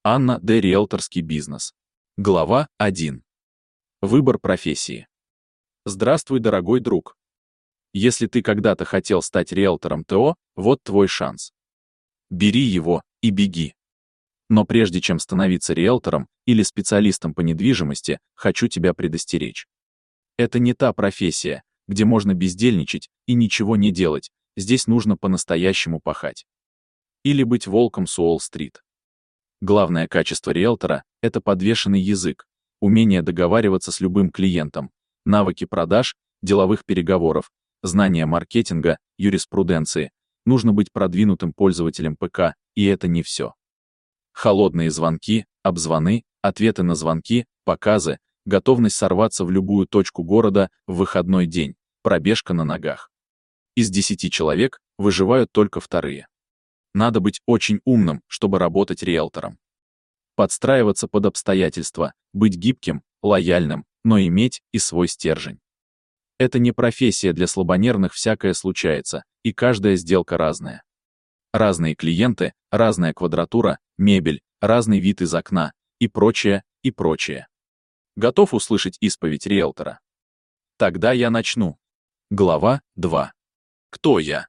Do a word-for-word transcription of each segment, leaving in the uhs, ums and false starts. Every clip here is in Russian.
Анна Д. Риэлторский бизнес. Глава один. Выбор профессии. Здравствуй, дорогой друг. Если ты когда-то хотел стать риэлтором ТО, вот твой шанс. Бери его и беги. Но прежде чем становиться риэлтором или специалистом по недвижимости, хочу тебя предостеречь. Это не та профессия, где можно бездельничать и ничего не делать, здесь нужно по-настоящему пахать. Или быть волком с Уолл-стрит. Главное качество риэлтора — это подвешенный язык, умение договариваться с любым клиентом, навыки продаж, деловых переговоров, знания маркетинга, юриспруденции. Нужно быть продвинутым пользователем ПК, и это не все. Холодные звонки, обзвоны, ответы на звонки, показы, готовность сорваться в любую точку города в выходной день, пробежка на ногах. Из десяти человек выживают только вторые. Надо быть очень умным, чтобы работать риэлтором. Подстраиваться под обстоятельства, быть гибким, лояльным, но иметь и свой стержень. Это не профессия для слабонервных, всякое случается, и каждая сделка разная. Разные клиенты, разная квадратура, мебель, разный вид из окна, и прочее, и прочее. Готов услышать исповедь риэлтора? Тогда я начну. Глава два. Кто я?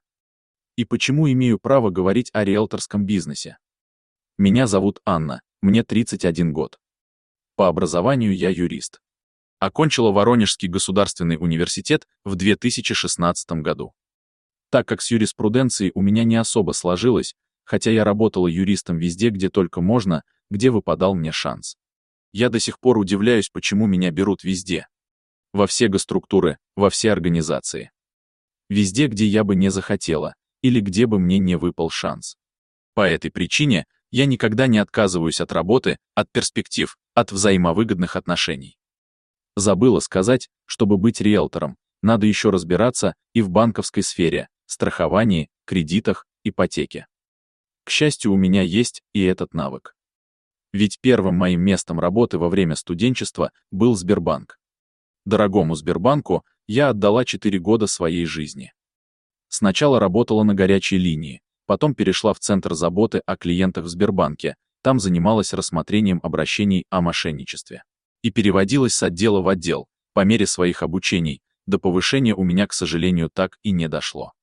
И почему имею право говорить о риэлторском бизнесе? Меня зовут Анна, мне тридцать один год. По образованию я юрист. Окончила Воронежский государственный университет в две тысячи шестнадцатом году. Так как с юриспруденцией у меня не особо сложилось, хотя я работала юристом везде, где только можно, где выпадал мне шанс. Я до сих пор удивляюсь, почему меня берут везде. Во все госструктуры, во все организации. Везде, где я бы не захотела, или где бы мне не выпал шанс. По этой причине я никогда не отказываюсь от работы, от перспектив, от взаимовыгодных отношений. Забыла сказать, чтобы быть риэлтором, надо еще разбираться и в банковской сфере, страховании, кредитах, ипотеке. К счастью, у меня есть и этот навык. Ведь первым моим местом работы во время студенчества был Сбербанк. Дорогому Сбербанку я отдала четыре года своей жизни. Сначала работала на горячей линии, потом перешла в Центр заботы о клиентах в Сбербанке, там занималась рассмотрением обращений о мошенничестве. И переводилась с отдела в отдел, по мере своих обучений, до повышения у меня, к сожалению, так и не дошло.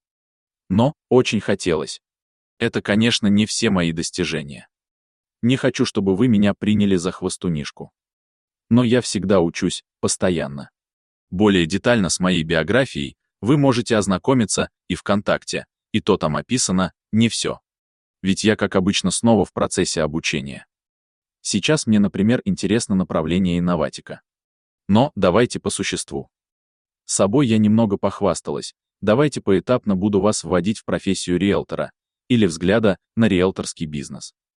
Но очень хотелось. Это, конечно, не все мои достижения. Не хочу, чтобы вы меня приняли за хвостунишку. Но я всегда учусь, постоянно. Более детально с моей биографией вы можете ознакомиться и ВКонтакте, и то там описано не все. Ведь я, как обычно, снова в процессе обучения. Сейчас мне, например, интересно направление инноватика. Но давайте по существу. С собой я немного похвасталась, давайте поэтапно буду вас вводить в профессию риэлтора или взгляда на риэлторский бизнес.